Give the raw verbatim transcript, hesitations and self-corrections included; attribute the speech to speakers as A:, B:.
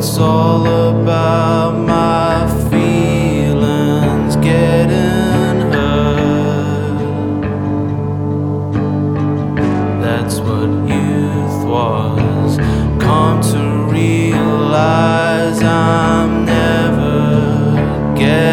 A: It's all about my feelings getting hurt. That's what youth was. Come to realize I'm never getting